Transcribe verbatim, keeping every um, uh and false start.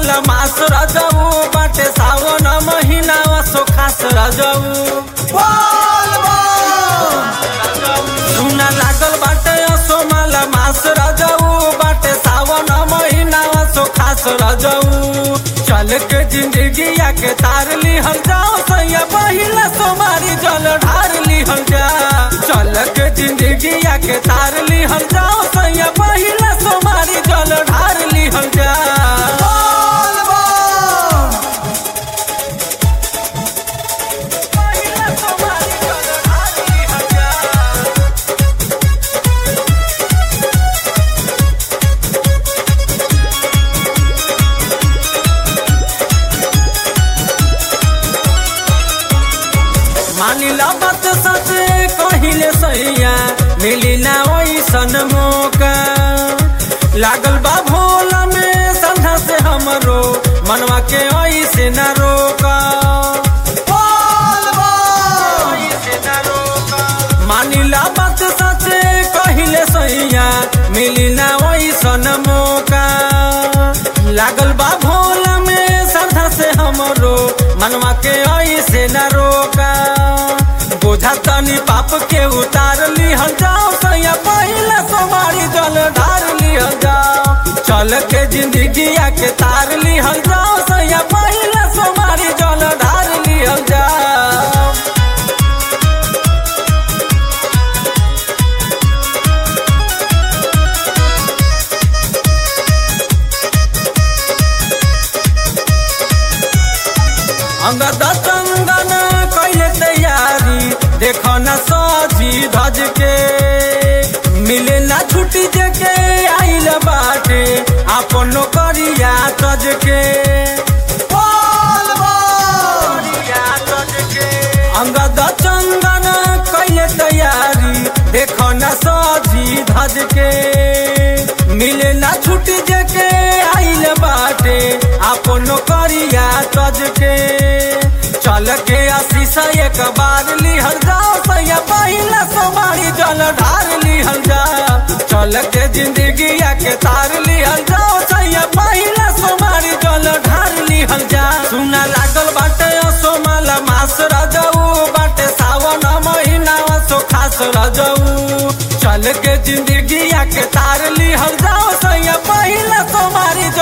माला मास रजऊ बाटे सावन महीना सो खास रजऊ सुना लागल बाटे असो माला मास रजऊ बाटे सावन महीना सो खास रजऊ चल के जिंदगी के तार लिहल जाओ सैया पहिला सोमारी जल ढार लिहल जा चल के जिंदगी के तार लिहल जाओ सैया पहिला सोमारी जल ढार लिहल जा मानिला बात सच कहिले सैया मिली ना वैसन मौका लागल बा भोला में संधा से हमरो मनवा के ऐसे न रोका मानिला बात सच कहिले सैया मिली ना वैसन मौका लागल बा भोला में संधा से हमरो मनवा के ऐसे न रोका बोझा तनी पाप के उतार लिहल जाओ सैया पहिला सोमारी जल ढार लिहल जाओ चल के जिंदगी के तार लिहल जाओ सैया पहिला सोमारी जल ढार लिहल जाओ अंगद चंदन कैले तैयारी देखो न सजी धज के मिले ना छुट्टी देके आइल बाटे अपन करिया तज के अंगद चंदन कैले तैयारी देखो न सजी धज के मिले ना छुट्टी देके आइल बाटे अपन करिया तज के चल के आशीष एक बार लिहल जाओ सैया पहिला सोमारी जल ढार लिहल जा चल के जिंदगी के तार लिहल जाओ सैया पहिला सोमारी जल ढार लिहल जा सुना लागल बाटे असो माला मास रजऊ बाटे सावन महीना सो खास रजऊ चल के जिंदगी के तार लिहल जाओ सैया पहिला सोमारी